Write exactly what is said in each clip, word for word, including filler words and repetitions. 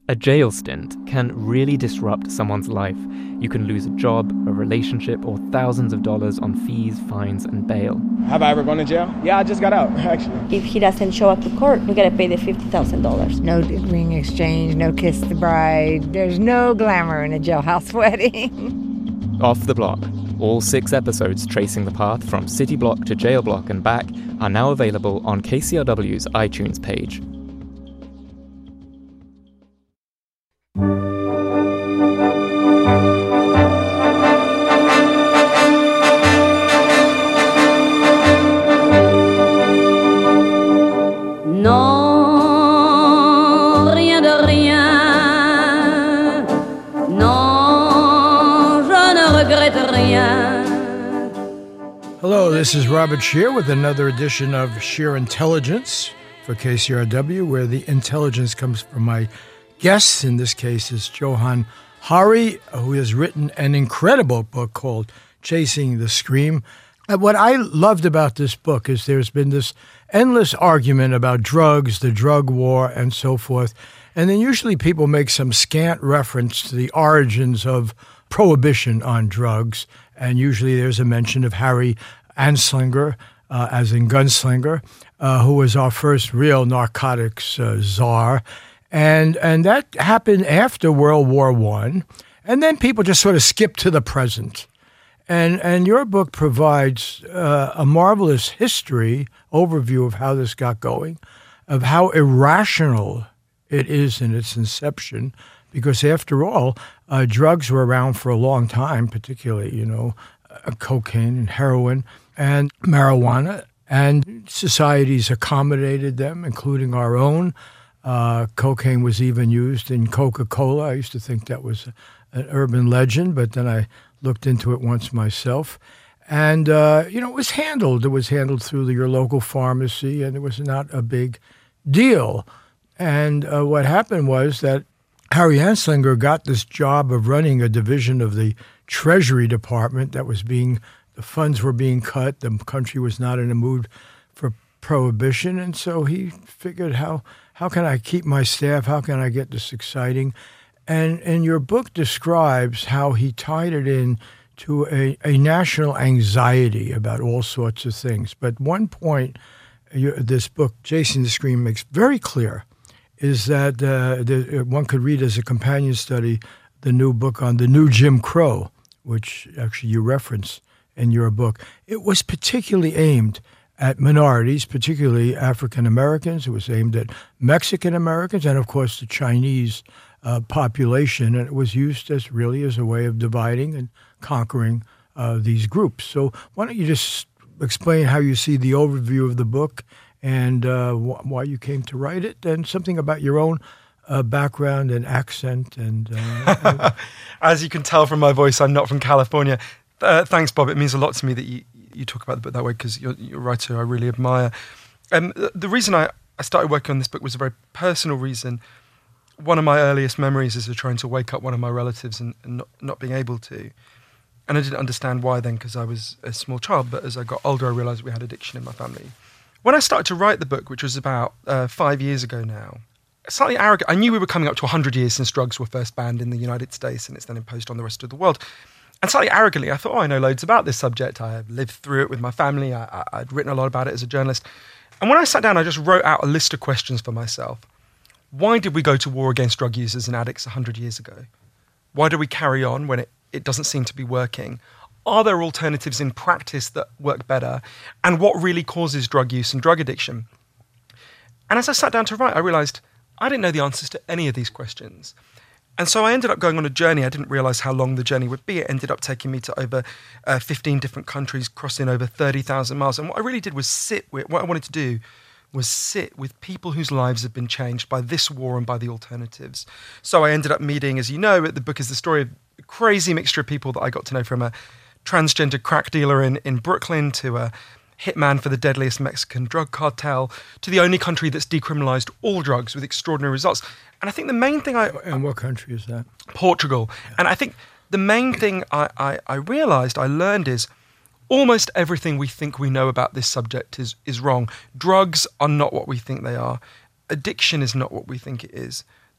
A jail stint can really disrupt someone's life. You can lose a job, a relationship, or thousands of dollars on fees, fines, and bail. Have I ever gone to jail? Yeah, I just got out, actually. If he doesn't show up to court, we gotta pay the fifty thousand dollars. No ring exchange, no kiss the bride. There's no glamour in a jailhouse wedding. Off the Block. All six episodes tracing the path from city block to jail block and back are now available on K C R W's iTunes page. Hello, this is Robert Scheer with another edition of Scheer Intelligence for K C R W, where the intelligence comes from my guests. In this case, is Johann Hari, who has written an incredible book called Chasing the Scream. And what I loved about this book is there's been this endless argument about drugs, the drug war, and so forth. And then usually people make some scant reference to the origins of prohibition on drugs. And usually there's a mention of Harry Anslinger, uh, as in Gunslinger, uh, who was our first real narcotics uh, czar. And and that happened after World War One. And then people just sort of skip to the present. And and your book provides uh, a marvelous history, overview of how this got going, of how irrational it is in its inception, because after all, uh, drugs were around for a long time, particularly, you know, uh, cocaine and heroin and marijuana, and societies accommodated them, including our own. Uh, cocaine was even used in Coca-Cola. I used to think that was an urban legend, but then I looked into it once myself. And, uh, you know, it was handled. It was handled through your local pharmacy, and it was not a big deal. And uh, what happened was that Harry Anslinger got this job of running a division of the Treasury Department that was being, the funds were being cut. The country was not in a mood for prohibition. And so he figured, how how can I keep my staff? How can I get this exciting? And and your book describes how he tied it in to a, a national anxiety about all sorts of things. But one point you, this book, Chasing the Scream, makes very clear is that uh, the, one could read as a companion study the new book on the new Jim Crow, which actually you reference in your book. It was particularly aimed at minorities, particularly African Americans. It was aimed at Mexican Americans and, of course, the Chinese uh, population. And it was used as really as a way of dividing and conquering uh, these groups. So why don't you just explain how you see the overview of the book and uh, wh- why you came to write it, and something about your own uh, background and accent. And, uh, and as you can tell from my voice, I'm not from California. Uh, thanks, Bob. It means a lot to me that you, you talk about the book that way, because you're, you're a writer I really admire. Um, the reason I, I started working on this book was a very personal reason. One of my earliest memories is of trying to wake up one of my relatives and, and not, not being able to. And I didn't understand why then, because I was a small child. But as I got older, I realised we had addiction in my family. When I started to write the book, which was about uh, five years ago now, slightly arrogant, I knew we were coming up to one hundred years since drugs were first banned in the United States, and it's then imposed on the rest of the world. And slightly arrogantly, I thought, oh, I know loads about this subject. I have lived through it with my family. I, I, I'd written a lot about it as a journalist. And when I sat down, I just wrote out a list of questions for myself. Why did we go to war against drug users and addicts one hundred years ago? Why do we carry on when it, it doesn't seem to be working? Are there alternatives in practice that work better? And what really causes drug use and drug addiction? And as I sat down to write, I realised I didn't know the answers to any of these questions. And so I ended up going on a journey. I didn't realise how long the journey would be. It ended up taking me to over uh, fifteen different countries, crossing over thirty thousand miles. And what I really did was sit with, what I wanted to do was sit with people whose lives have been changed by this war and by the alternatives. So I ended up meeting, as you know, the book is the story of a crazy mixture of people that I got to know, from a transgender crack dealer in, in Brooklyn to a hitman for the deadliest Mexican drug cartel, to the only country that's decriminalized all drugs with extraordinary results. And I think the main thing I... And what country is that? Portugal. Yeah. And I think the main thing I, I, I realized, I learned is almost everything we think we know about this subject is, is wrong. Drugs are not what we think they are. Addiction is not what we think it is.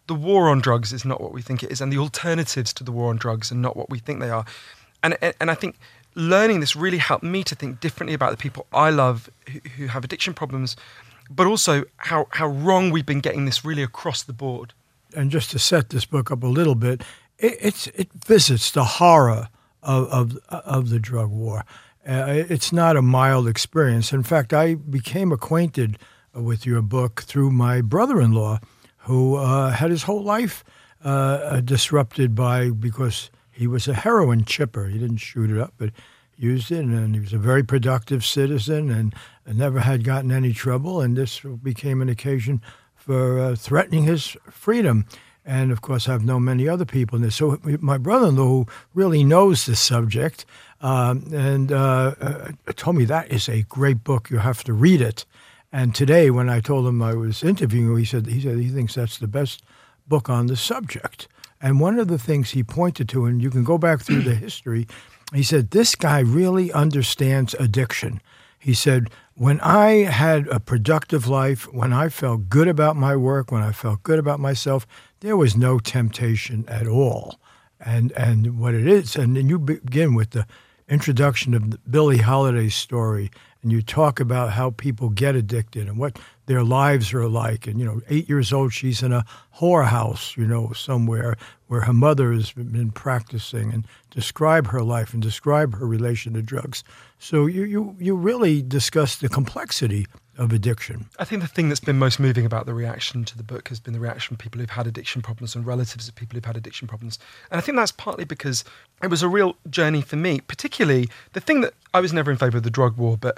the war on drugs is not what we think it is, and the alternatives to the war on drugs are not what we think they are. And and, and I think learning this really helped me to think differently about the people I love who, who have addiction problems, but also how, how wrong we've been getting this really across the board. And just to set this book up a little bit, it, it's, it visits the horror of, of, of the drug war. Uh, it's not a mild experience. In fact, I became acquainted with your book through my brother-in-law, who uh, had his whole life uh, disrupted by, because he was a heroin chipper. He didn't shoot it up, but used it, and he was a very productive citizen and never had gotten any trouble, and this became an occasion for uh, threatening his freedom. And, of course, I've known many other people in this. So my brother-in-law, who really knows the subject, um, and uh, uh, told me that is a great book. You have to read it. And today, when I told him I was interviewing him, he said he said he thinks that's the best book on the subject. And one of the things he pointed to, and you can go back through the history, he said, this guy really understands addiction. He said, when I had a productive life, when I felt good about my work, when I felt good about myself, there was no temptation at all. And and what it is, and then you begin with the introduction of Billie Holiday's story, and you talk about how people get addicted and what their lives are like. And, you know, eight years old, she's in a whorehouse, you know, somewhere where her mother has been practicing, and describe her life and describe her relation to drugs. So you, you, you really discuss the complexity of addiction. I think the thing that's been most moving about the reaction to the book has been the reaction from people who've had addiction problems and relatives of people who've had addiction problems. And I think that's partly because it was a real journey for me, particularly the thing that I was never in favour of the drug war, but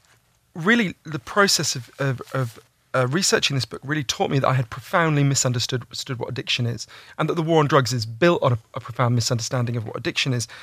really the process of, of, of uh, researching this book really taught me that I had profoundly misunderstood understood what addiction is, and that the war on drugs is built on a, a profound misunderstanding of what addiction is.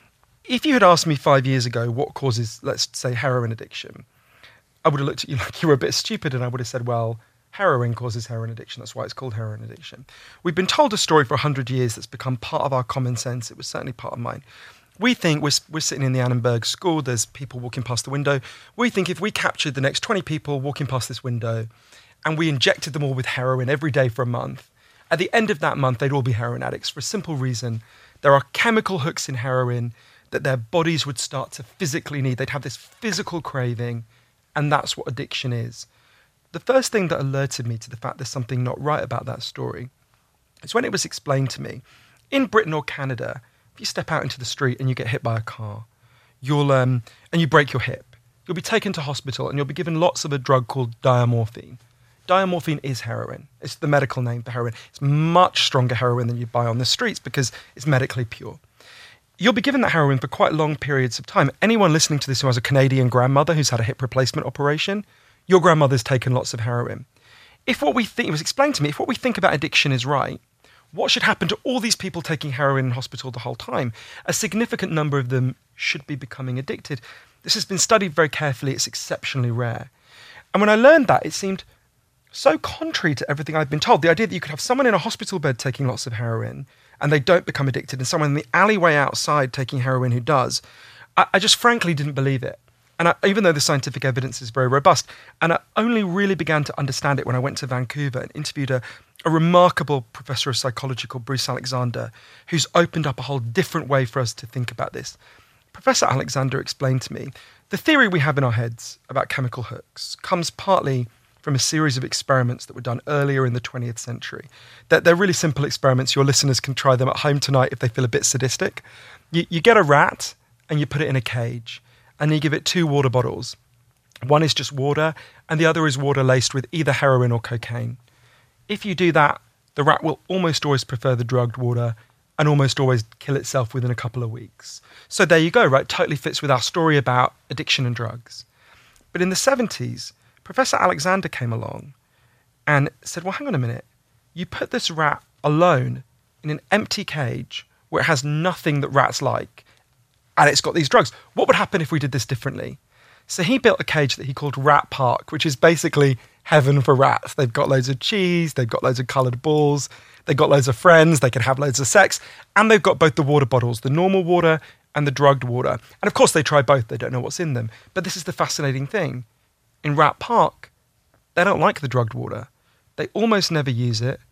If you had asked me five years ago what causes, let's say, heroin addiction, I would have looked at you like you were a bit stupid, and I would have said, well, heroin causes heroin addiction. That's why it's called heroin addiction. We've been told a story for one hundred years that's become part of our common sense. It was certainly part of mine. We think we're, we're sitting in the Annenberg School, there's people walking past the window. We think if we captured the next twenty people walking past this window and we injected them all with heroin every day for a month, at the end of that month, they'd all be heroin addicts for a simple reason. There are chemical hooks in heroin that their bodies would start to physically need. They'd have this physical craving, and that's what addiction is. The first thing that alerted me to the fact there's something not right about that story is when it was explained to me. In Britain or Canada, if you step out into the street and you get hit by a car, you'll um, and you break your hip, you'll be taken to hospital and you'll be given lots of a drug called diamorphine. Diamorphine is heroin. It's the medical name for heroin. It's much stronger heroin than you buy on the streets because it's medically pure. You'll be given that heroin for quite long periods of time. Anyone listening to this who has a Canadian grandmother who's had a hip replacement operation, your grandmother's taken lots of heroin. If what we think, it was explained to me, if what we think about addiction is right, what should happen to all these people taking heroin in hospital the whole time? A significant number of them should be becoming addicted. This has been studied very carefully. It's exceptionally rare. And when I learned that, it seemed so contrary to everything I'd been told. The idea that you could have someone in a hospital bed taking lots of heroin and they don't become addicted, and someone in the alleyway outside taking heroin who does, I, I just frankly didn't believe it. And I, even though the scientific evidence is very robust, and I only really began to understand it when I went to Vancouver and interviewed a, a remarkable professor of psychology called Bruce Alexander, who's opened up a whole different way for us to think about this. Professor Alexander explained to me, the theory we have in our heads about chemical hooks comes partly from a series of experiments that were done earlier in the twentieth century. They're, they're really simple experiments. Your listeners can try them at home tonight if they feel a bit sadistic. You, you get a rat and you put it in a cage and you give it two water bottles. One is just water and the other is water laced with either heroin or cocaine. If you do that, the rat will almost always prefer the drugged water and almost always kill itself within a couple of weeks. So there you go, right? Totally fits with our story about addiction and drugs. But in the seventies, Professor Alexander came along and said, well, hang on a minute. You put this rat alone in an empty cage where it has nothing that rats like, and it's got these drugs. What would happen if we did this differently? So he built a cage that he called Rat Park, which is basically heaven for rats. They've got loads of cheese, they've got loads of coloured balls, they've got loads of friends, they can have loads of sex, and they've got both the water bottles, the normal water and the drugged water. And of course they try both, they don't know what's in them. But this is the fascinating thing. In Rat Park, they don't like the drugged water. They almost never use it.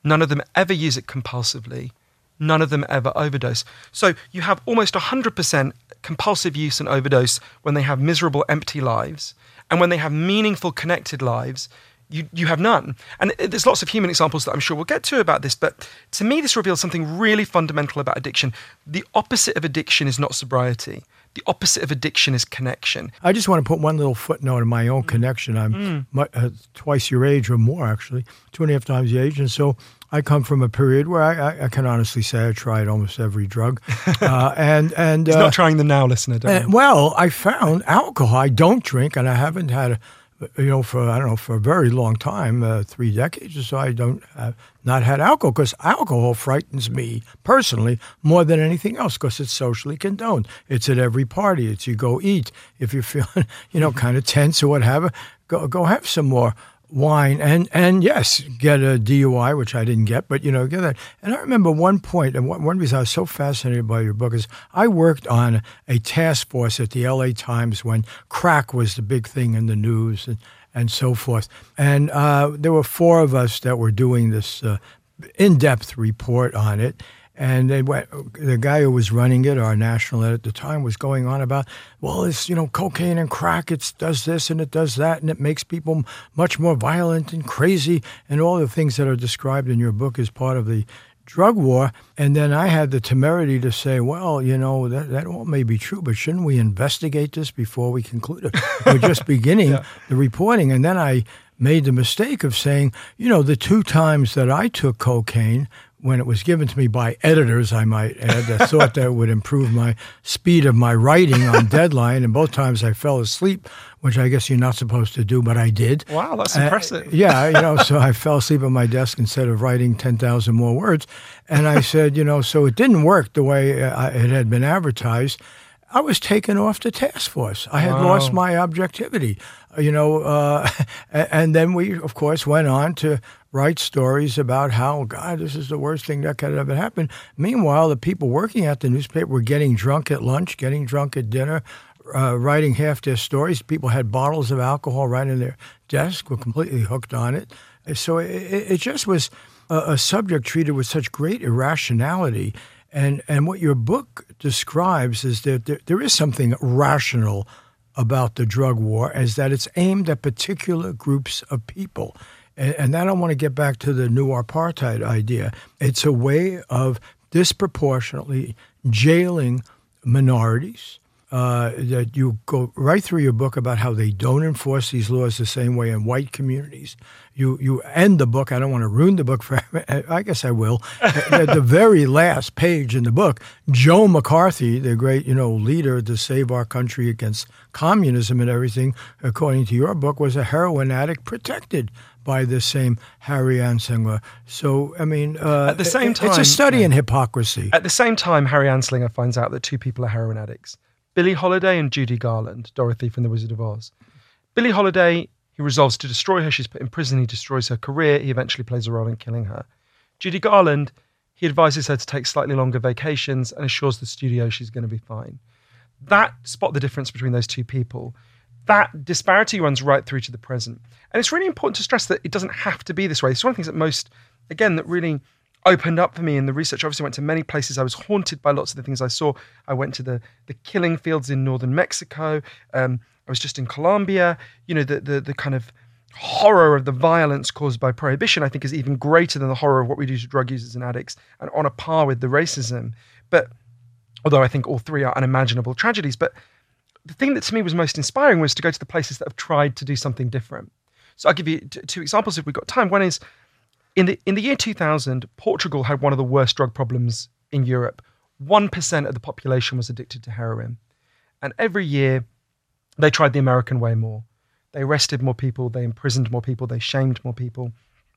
None of them ever use it compulsively. None of them ever overdose. So you have almost one hundred percent compulsive use and overdose when they have miserable, empty lives. And when they have meaningful, connected lives, you, you have none. And there's lots of human examples that I'm sure we'll get to about this. But to me, this reveals something really fundamental about addiction. The opposite of addiction is not sobriety. The opposite of addiction is connection. I just want to put one little footnote in my own connection. I'm Mm. mu- uh, twice your age or more, actually, two and a half times the age. And so I come from a period where I, I, I can honestly say I tried almost every drug. Uh, and and He's uh, not trying them now, listener. Don't and, worry. well, I found alcohol. I don't drink, and I haven't had, a, you know, for I don't know for a very long time, uh, three decades or so. I don't have not had alcohol because alcohol frightens me personally more than anything else because it's socially condoned. It's at every party. It's you go eat if you're feeling, you know, kind of tense or whatever. Go go have some more wine and and yes, get a D U I, which I didn't get, but you know, get that. And I remember one point, and one, one reason I was so fascinated by your book is I worked on a task force at the L A Times when crack was the big thing in the news and, and so forth. And uh, there were four of us that were doing this uh, in-depth report on it. And they went, the guy who was running it, our national editor at the time, was going on about, well, it's, you know, cocaine and crack, it does this and it does that, and it makes people much more violent and crazy, and all the things that are described in your book as part of the drug war. And then I had the temerity to say, well, you know, that, that all may be true, but shouldn't we investigate this before we conclude it? We're just beginning yeah. the reporting. And then I made the mistake of saying, you know, the two times that I took cocaine, when it was given to me by editors, I might add, that thought that would improve my speed of my writing on deadline. And both times I fell asleep, which I guess you're not supposed to do, but I did. Wow, that's uh, impressive. Yeah, you know, so I fell asleep at my desk instead of writing ten thousand more words. And I said, you know, so it didn't work the way uh, it had been advertised. I was taken off the task force. I had Wow. lost my objectivity, you know, uh, and then we, of course, went on to write stories about how, God, this is the worst thing that could ever happen. Meanwhile, the people working at the newspaper were getting drunk at lunch, getting drunk at dinner, uh, writing half their stories. People had bottles of alcohol right in their desk, were completely hooked on it. So it, it just was a, a subject treated with such great irrationality. And and what your book describes is that there, there is something rational about the drug war, is that it's aimed at particular groups of people. And, and then I want to get back to the new apartheid idea. It's a way of disproportionately jailing minorities. Uh, that you go right through your book about how they don't enforce these laws the same way in white communities. You you end the book. I don't want to ruin the book for. I guess I will. At the very last page in the book, Joe McCarthy, the great you know leader to save our country against communism and everything, according to your book, was a heroin addict protected by this same Harry Anslinger. So I mean, uh, at the same time, it's a study in hypocrisy. At the same time, Harry Anslinger finds out that two people are heroin addicts. Billie Holiday and Judy Garland, Dorothy from The Wizard of Oz. Billie Holiday, he resolves to destroy her. She's put in prison. He destroys her career. He eventually plays a role in killing her. Judy Garland, he advises her to take slightly longer vacations and assures the studio she's going to be fine. That, spot the difference between those two people. That disparity runs right through to the present. And it's really important to stress that it doesn't have to be this way. It's one of the things that most, again, that really opened up for me in the research. I obviously went to many places. I was haunted by lots of the things I saw. I went to the the killing fields in northern Mexico. Um, I was just in Colombia. You know, the, the the kind of horror of the violence caused by prohibition, I think, is even greater than the horror of what we do to drug users and addicts, and on a par with the racism. But although I think all three are unimaginable tragedies, but the thing that to me was most inspiring was to go to the places that have tried to do something different. So I'll give you t- two examples if we've got time. One is, In the in the year two thousand, Portugal had one of the worst drug problems in Europe. one percent of the population was addicted to heroin. And every year, they tried the American way more. They arrested more people, they imprisoned more people, they shamed more people.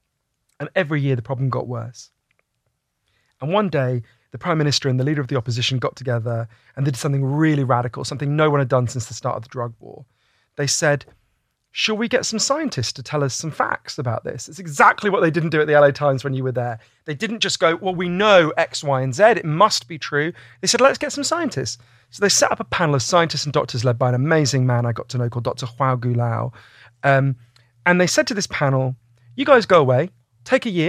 And every year, the problem got worse. And one day, the Prime Minister and the leader of the opposition got together and did something really radical, something no one had done since the start of the drug war. They said, shall we get some scientists to tell us some facts about this? It's exactly what they didn't do at the L A Times when you were there. They didn't just go, well, we know X, Y, and Z. It must be true. They said, let's get some scientists. So they set up a panel of scientists and doctors led by an amazing man I got to know called Doctor João Goulão. Um, and they said to this panel, you guys go away, take a year,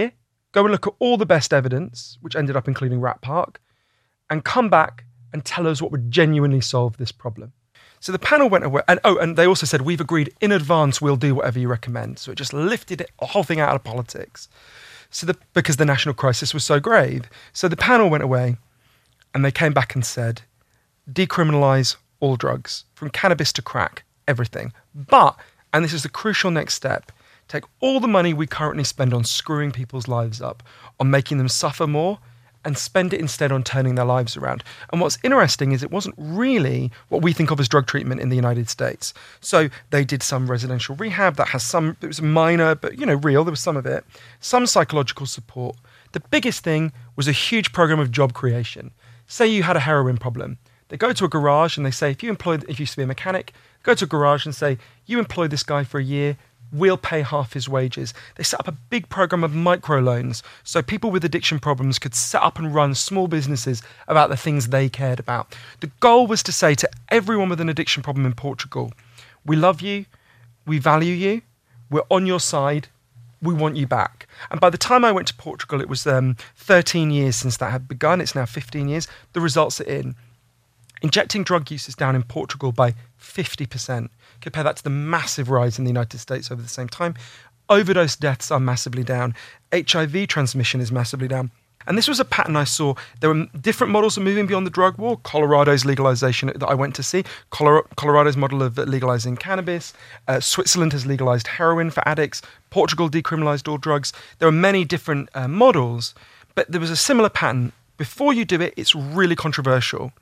go and look at all the best evidence, which ended up including Rat Park, and come back and tell us what would genuinely solve this problem. So the panel went away, and oh, and they also said, we've agreed in advance we'll do whatever you recommend. So it just lifted it, the whole thing out of politics. So the, because the national crisis was so grave. So the panel went away, and they came back and said, decriminalise all drugs, from cannabis to crack, everything. But, and this is the crucial next step, take all the money we currently spend on screwing people's lives up, on making them suffer more, and spend it instead on turning their lives around. And what's interesting is it wasn't really what we think of as drug treatment in the United States. So they did some residential rehab that has some, it was minor, but you know, real, there was some of it, some psychological support. The biggest thing was a huge program of job creation. Say you had a heroin problem. They go to a garage and they say, if you employ, if you used to be a mechanic, go to a garage and say, you employ this guy for a year, we'll pay half his wages. They set up a big program of microloans so people with addiction problems could set up and run small businesses about the things they cared about. The goal was to say to everyone with an addiction problem in Portugal, we love you, we value you, we're on your side, we want you back. And by the time I went to Portugal, it was um, thirteen years since that had begun. It's now fifteen years. The results are in. Injecting drug use is down in Portugal by fifty percent. Compare that to the massive rise in the United States over the same time. Overdose deaths are massively down. H I V transmission is massively down. And this was a pattern I saw. There were different models of moving beyond the drug war. Colorado's legalization that I went to see. Colorado's model of legalizing cannabis. Uh, Switzerland has legalized heroin for addicts. Portugal decriminalized all drugs. There are many different uh, models, but there was a similar pattern. Before you do it, it's really controversial.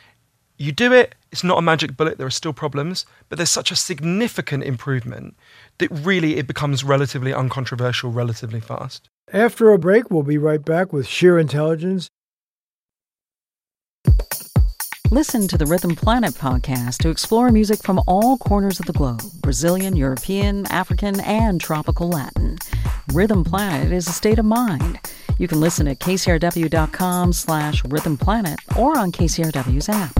You do it, it's not a magic bullet, there are still problems, but there's such a significant improvement that really it becomes relatively uncontroversial relatively fast. After a break, we'll be right back with Sheer Intelligence. Listen to the Rhythm Planet podcast to explore music from all corners of the globe, Brazilian, European, African, and tropical Latin. Rhythm Planet is a state of mind. You can listen at kcrw.com slash Rhythm Planet or on K C R W's app.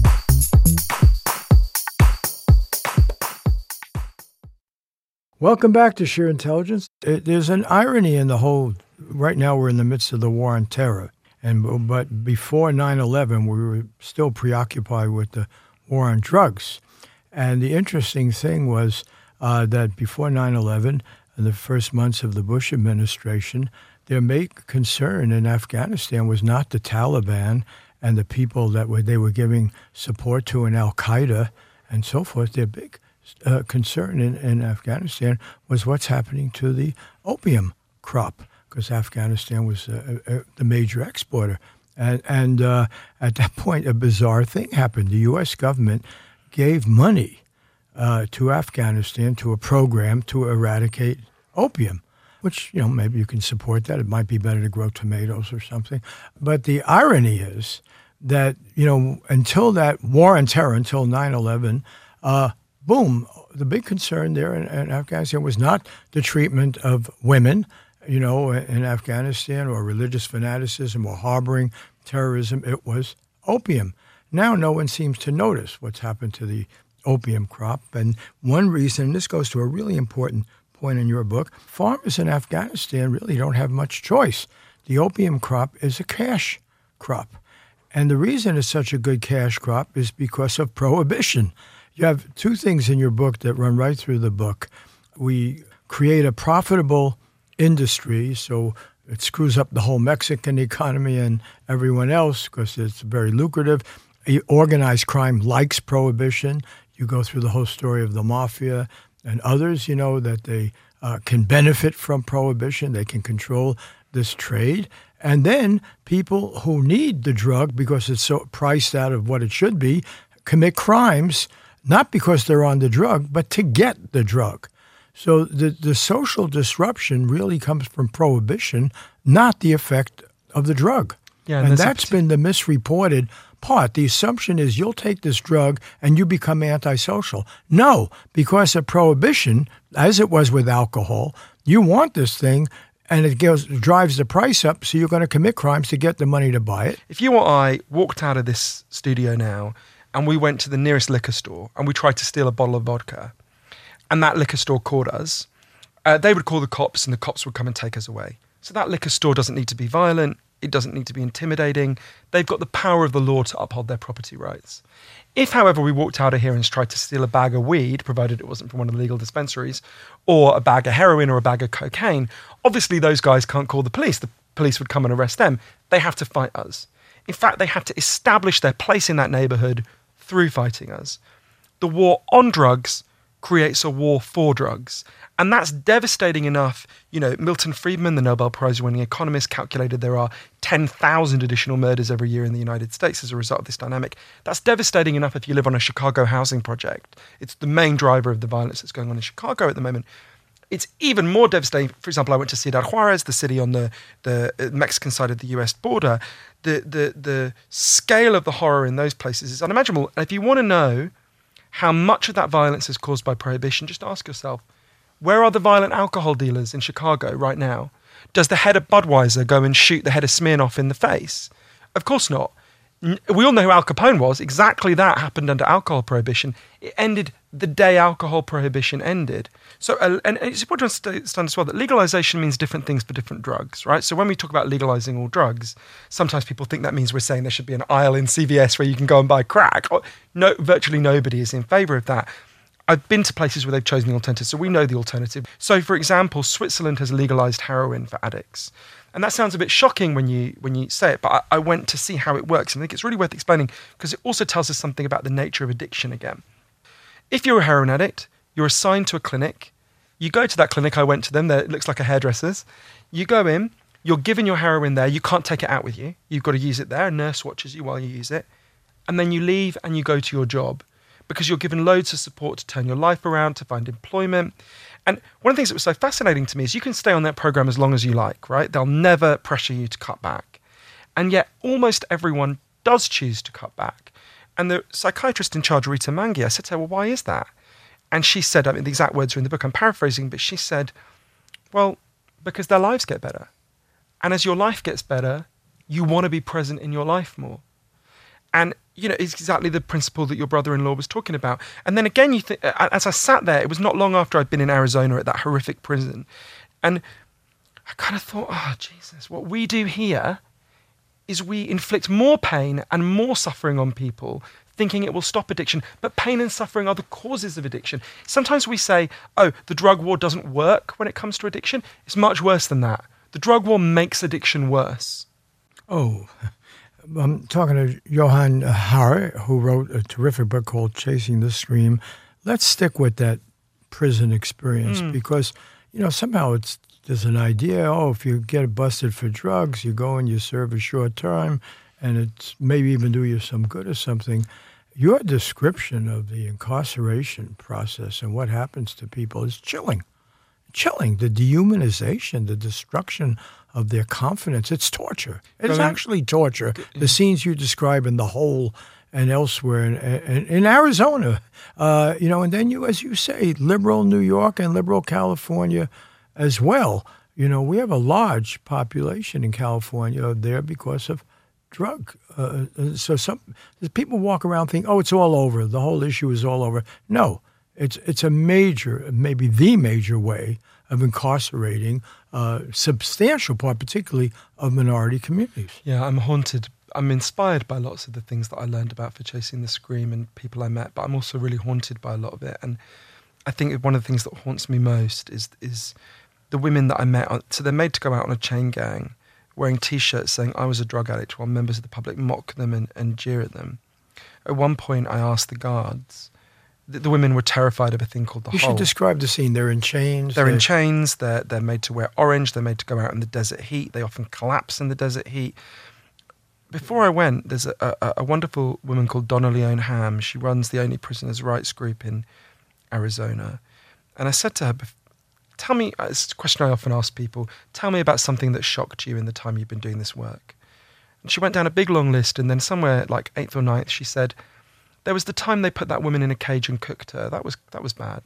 Welcome back to Sheer Intelligence. It, there's an irony in the whole, right now we're in the midst of the war on terror. And but before nine eleven, we were still preoccupied with the war on drugs. And the interesting thing was uh, that before nine eleven, in the first months of the Bush administration, their main concern in Afghanistan was not the Taliban and the people that were, they were giving support to in Al-Qaeda and so forth. Their big uh, concern in, in Afghanistan was what's happening to the opium crop, because Afghanistan was uh, uh, the major exporter. And, and uh, at that point, a bizarre thing happened. The U S government gave money uh, to Afghanistan to a program to eradicate opium, which, you know, maybe you can support that. It might be better to grow tomatoes or something. But the irony is that, you know, until that war on terror, until nine eleven, uh, boom, the big concern there in, in Afghanistan was not the treatment of women, you know, in Afghanistan, or religious fanaticism or harboring terrorism. It was opium. Now no one seems to notice what's happened to the opium crop. And one reason, and this goes to a really important point in your book, farmers in Afghanistan really don't have much choice. The opium crop is a cash crop. And the reason it's such a good cash crop is because of prohibition. You have two things in your book that run right through the book. We create a profitable industry, so it screws up the whole Mexican economy and everyone else because it's very lucrative. Organized crime likes prohibition. You go through the whole story of the mafia and others, you know, that they uh, can benefit from prohibition. They can control this trade. And then people who need the drug because it's so priced out of what it should be commit crimes, not because they're on the drug, but to get the drug. So the, the social disruption really comes from prohibition, not the effect of the drug. Yeah, and, and that's been the misreported part. The assumption is you'll take this drug and you become antisocial. No, because of prohibition, as it was with alcohol, you want this thing and it goes, drives the price up, so you're going to commit crimes to get the money to buy it. If you or I walked out of this studio now and we went to the nearest liquor store and we tried to steal a bottle of vodka, and that liquor store caught us, uh, they would call the cops and the cops would come and take us away. So that liquor store doesn't need to be violent. It doesn't need to be intimidating. They've got the power of the law to uphold their property rights. If, however, we walked out of here and tried to steal a bag of weed, provided it wasn't from one of the legal dispensaries, or a bag of heroin or a bag of cocaine, obviously those guys can't call the police. The police would come and arrest them. They have to fight us. In fact, they have to establish their place in that neighborhood through fighting us. The war on drugs creates a war for drugs. And that's devastating enough. You know, Milton Friedman, the Nobel Prize-winning economist, calculated there are ten thousand additional murders every year in the United States as a result of this dynamic. That's devastating enough if you live on a Chicago housing project. It's the main driver of the violence that's going on in Chicago at the moment. It's even more devastating. For example, I went to Ciudad Juarez, the city on the, the Mexican side of the U S border. The, the, the scale of the horror in those places is unimaginable. And if you want to know how much of that violence is caused by prohibition, just ask yourself, where are the violent alcohol dealers in Chicago right now? Does the head of Budweiser go and shoot the head of Smirnoff in the face? Of course not. We all know who Al Capone was. Exactly that happened under alcohol prohibition. It ended the day alcohol prohibition ended. So, uh, and it's important to understand as well that legalization means different things for different drugs, right? So when we talk about legalizing all drugs, sometimes people think that means we're saying there should be an aisle in C V S where you can go and buy crack. No, virtually nobody is in favor of that. I've been to places where they've chosen the alternative, so we know the alternative. So, for example, Switzerland has legalized heroin for addicts. And that sounds a bit shocking when you when you say it, but I, I went to see how it works. And I think it's really worth explaining because it also tells us something about the nature of addiction again. If you're a heroin addict, you're assigned to a clinic. You go to that clinic, I went to them, it looks like a hairdresser's. You go in, you're given your heroin there, you can't take it out with you. You've got to use it there, a nurse watches you while you use it. And then you leave and you go to your job because you're given loads of support to turn your life around, to find employment. And one of the things that was so fascinating to me is you can stay on that program as long as you like, right? They'll never pressure you to cut back. And yet almost everyone does choose to cut back. And the psychiatrist in charge, Rita Mangi, I said to her, well, why is that? And she said, I mean, the exact words are in the book, I'm paraphrasing, but she said, well, because their lives get better. And as your life gets better, you want to be present in your life more. And, you know, it's exactly the principle that your brother-in-law was talking about. And then again, you think, as I sat there, it was not long after I'd been in Arizona at that horrific prison. And I kind of thought, oh, Jesus, what we do here is we inflict more pain and more suffering on people, thinking it will stop addiction. But pain and suffering are the causes of addiction. Sometimes we say, oh, the drug war doesn't work when it comes to addiction. It's much worse than that. The drug war makes addiction worse. Oh, I'm talking to Johann Hari, who wrote a terrific book called Chasing the Scream. Let's stick with that prison experience mm. because, you know, somehow it's there's an idea, oh, if you get busted for drugs, you go and you serve a short term, and it's maybe even do you some good or something. Your description of the incarceration process and what happens to people is chilling. Chilling. The dehumanization, the destruction of their confidence. It's torture. It's actually torture. The scenes you describe in The Hole and elsewhere in, in, in Arizona, uh, you know, and then you, as you say, liberal New York and liberal California as well. You know, we have a large population in California there because of drug. Uh, so some people walk around thinking, oh, it's all over. The whole issue is all over. No, it's it's a major, maybe the major way of incarcerating a substantial part, particularly of minority communities. Yeah, I'm haunted. I'm inspired by lots of the things that I learned about For Chasing the Scream and people I met, but I'm also really haunted by a lot of it. And I think one of the things that haunts me most is is the women that I met. On, so they're made to go out on a chain gang wearing T-shirts saying I was a drug addict while members of the public mock them and, and jeer at them. At one point I asked the guards, the, the women were terrified of a thing called the You hole. should describe the scene. They're in chains. They're, they're in chains. They're, they're made to wear orange. They're made to go out in the desert heat. They often collapse in the desert heat. Before I went, there's a, a, a wonderful woman called Donna Leone Ham. She runs the Only Prisoners' Rights group in Arizona. And I said to her, tell me, it's a question I often ask people, tell me about something that shocked you in the time you've been doing this work. And she went down a big long list, and then somewhere like eighth or ninth, she said, there was the time they put that woman in a cage and cooked her. That was that was bad.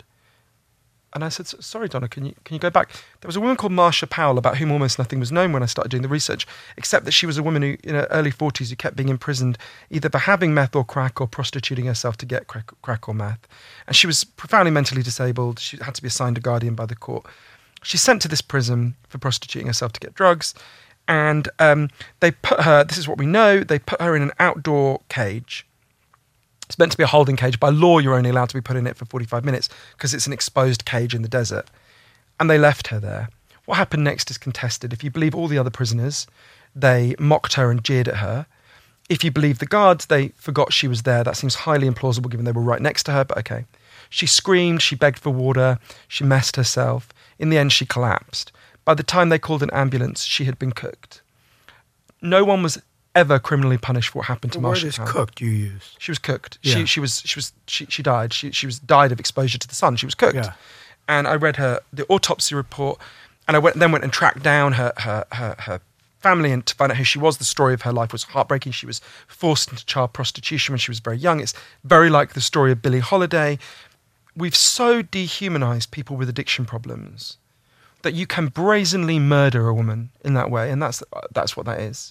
And I said, sorry, Donna, can you can you go back? There was a woman called Marsha Powell, about whom almost nothing was known when I started doing the research, except that she was a woman who, in her early forties, who kept being imprisoned either for having meth or crack or prostituting herself to get crack, crack or meth. And she was profoundly mentally disabled. She had to be assigned a guardian by the court. She's sent to this prison for prostituting herself to get drugs. And um, they put her, this is what we know, they put her in an outdoor cage. It's meant to be a holding cage. By law, you're only allowed to be put in it for forty-five minutes because it's an exposed cage in the desert. And they left her there. What happened next is contested. If you believe all the other prisoners, they mocked her and jeered at her. If you believe the guards, they forgot she was there. That seems highly implausible given they were right next to her, but okay. She screamed, she begged for water, she messed herself. In the end, she collapsed. By the time they called an ambulance, she had been cooked. No one was ever criminally punished for what happened to The word Marsha is Khan. cooked you use. She was cooked. Yeah. She she was she was she she died. She she was died of exposure to the sun. She was cooked. Yeah. And I read her the autopsy report, and I went then went and tracked down her her her, her family and to find out who she was. The story of her life was heartbreaking. She was forced into child prostitution when she was very young. It's very like the story of Billie Holiday. We've so dehumanized people with addiction problems that you can brazenly murder a woman in that way, and that's that's what that is.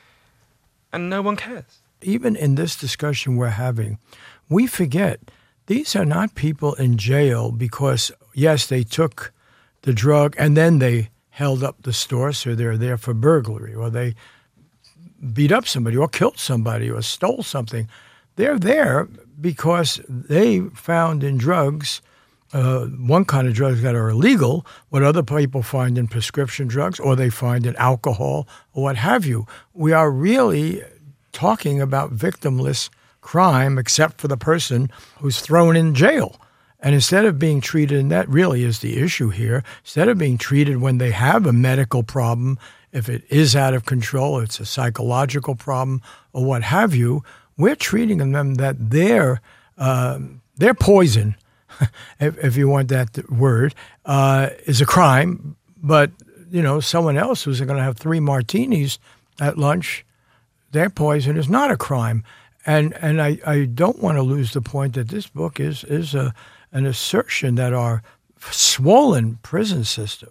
And no one cares. Even in this discussion we're having, we forget these are not people in jail because, yes, they took the drug and then they held up the store, so they're there for burglary, or they beat up somebody or killed somebody or stole something. They're there because they found in drugs uh, one kind of drugs that are illegal, what other people find in prescription drugs, or they find in alcohol, or what have you. We are really talking about victimless crime, except for the person who's thrown in jail. And instead of being treated, and that really is the issue here, instead of being treated when they have a medical problem, if it is out of control, it's a psychological problem, or what have you, we're treating them that they're, uh, they're poison, if, if you want that word, uh, is a crime. But, you know, someone else who's going to have three martinis at lunch, their poison is not a crime. And and I, I don't want to lose the point that this book is, is a, an assertion that our swollen prison system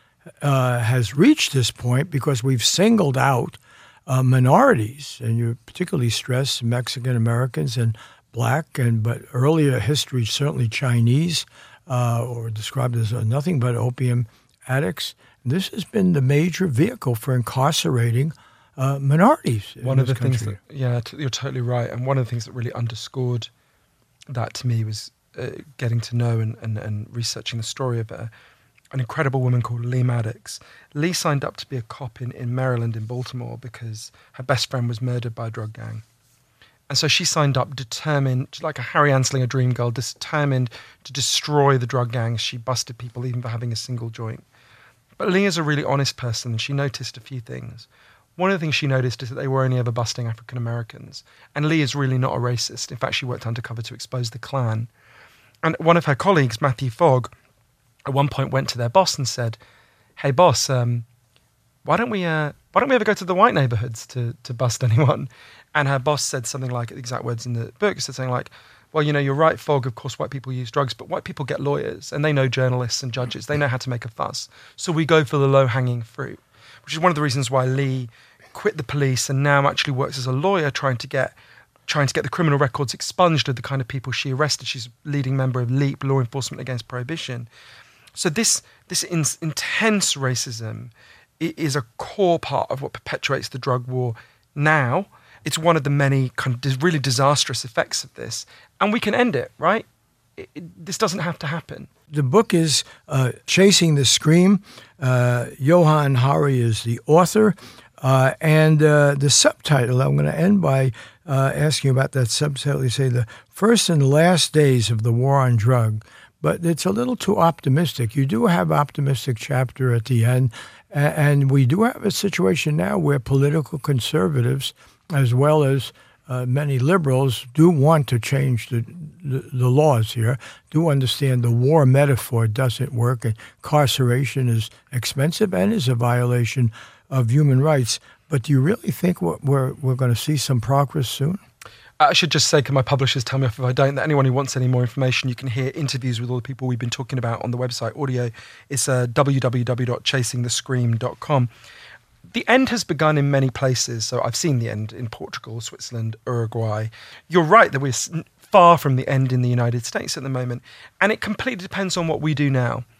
uh, has reached this point because we've singled out uh, minorities, and you particularly stress Mexican Americans and black, and but earlier history, certainly Chinese, uh, or described as uh, nothing but opium addicts. This has been the major vehicle for incarcerating uh, minorities. One in of the this things country. that, yeah, t- you're totally right. And one of the things that really underscored that to me was uh, getting to know and, and, and researching the story of a, an incredible woman called Lee Maddox. Lee signed up to be a cop in, in Maryland, in Baltimore, because her best friend was murdered by a drug gang. And so she signed up determined, like a Harry Anslinger dream girl, determined to destroy the drug gangs. She busted people even for having a single joint. But Lee is a really honest person, and she noticed a few things. One of the things she noticed is that they were only ever busting African Americans. And Lee is really not a racist. In fact, she worked undercover to expose the Klan. And one of her colleagues, Matthew Fogg, at one point went to their boss and said, "Hey, boss, um, why don't we uh, why don't we ever go to the white neighborhoods to to bust anyone?" And her boss said something like, the exact words in the book, said something like, "Well, you know, you're right, Fogg, of course white people use drugs, but white people get lawyers, and they know journalists and judges. They know how to make a fuss. So we go for the low-hanging fruit," which is one of the reasons why Lee quit the police and now actually works as a lawyer trying to get trying to get the criminal records expunged of the kind of people she arrested. She's a leading member of LEAP, Law Enforcement Against Prohibition. So this this in, intense racism is a core part of what perpetuates the drug war now. It's one of the many kind of really disastrous effects of this. And we can end it, right? It, it, this doesn't have to happen. The book is uh, Chasing the Scream. Uh, Johann Hari is the author. Uh, and uh, the subtitle, I'm going to end by uh, asking about that subtitle. You say, the first and last days of the war on drug. But it's a little too optimistic. You do have optimistic chapter at the end. And we do have a situation now where political conservatives, as well as uh, many liberals, do want to change the, the the laws here, do understand the war metaphor doesn't work. Incarceration is expensive and is a violation of human rights. But do you really think we're, we're, we're going to see some progress soon? I should just say, can my publishers tell me off if I don't, that anyone who wants any more information, you can hear interviews with all the people we've been talking about on the website. Audio is uh, w w w dot chasing the scream dot com. The end has begun in many places. So I've seen the end in Portugal, Switzerland, Uruguay. You're right that we're far from the end in the United States at the moment. And it completely depends on what we do now.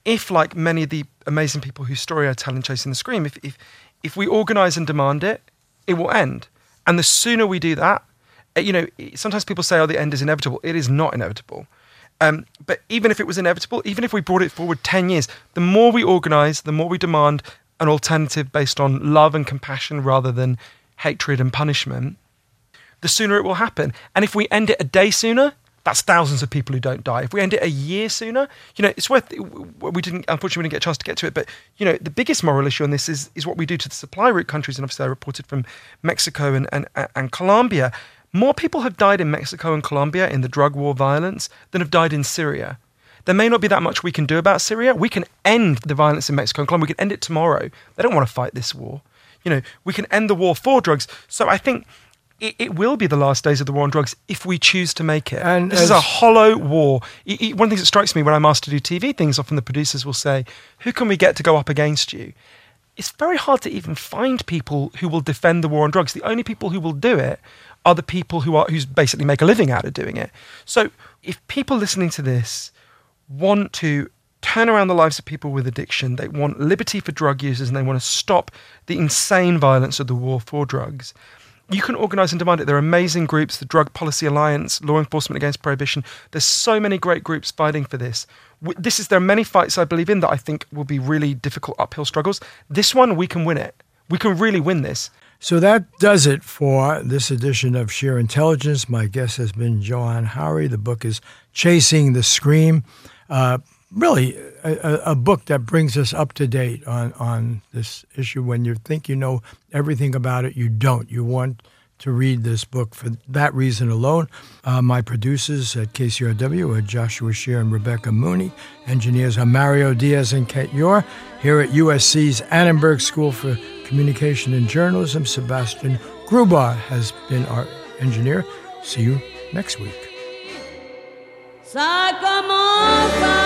if, like many of the amazing people whose story I tell in Chasing the Scream, if, if, if we organise and demand it, it will end. And the sooner we do that, you know, sometimes people say, oh, the end is inevitable. It is not inevitable. Um, but even if it was inevitable, even if we brought it forward ten years, the more we organise, the more we demand an alternative based on love and compassion rather than hatred and punishment, the sooner it will happen. And if we end it a day sooner, that's thousands of people who don't die. If we end it a year sooner, you know, it's worth, we didn't, unfortunately, we didn't get a chance to get to it, but, you know, the biggest moral issue on this is is what we do to the supply route countries. And obviously I reported from Mexico and, and, and Colombia. More people have died in Mexico and Colombia in the drug war violence than have died in Syria. There may not be that much we can do about Syria. We can end the violence in Mexico and Colombia. We can end it tomorrow. They don't want to fight this war. You know, we can end the war for drugs. So I think It, it will be the last days of the war on drugs if we choose to make it. And this is a hollow war. It, it, one of the things that strikes me when I'm asked to do T V things, often the producers will say, who can we get to go up against you? It's very hard to even find people who will defend the war on drugs. The only people who will do it are the people who are who's basically make a living out of doing it. So if people listening to this want to turn around the lives of people with addiction, they want liberty for drug users, and they want to stop the insane violence of the war for drugs, you can organise and demand it. There are amazing groups, the Drug Policy Alliance, Law Enforcement Against Prohibition. There's so many great groups fighting for this. This is, there are many fights I believe in that I think will be really difficult uphill struggles. This one, we can win it. We can really win this. So that does it for this edition of Sheer Intelligence. My guest has been Johann Hari. The book is Chasing the Scream. Uh, really, a, a book that brings us up to date on, on this issue. When you think you know everything about it, you don't. You want to read this book for that reason alone. Uh, my producers at K C R W are Joshua Shear and Rebecca Mooney. Engineers are Mario Diaz and Kate Yor. Here at U S C's Annenberg School for Communication and Journalism, Sebastian Grubar has been our engineer. See you next week. Sacamosa.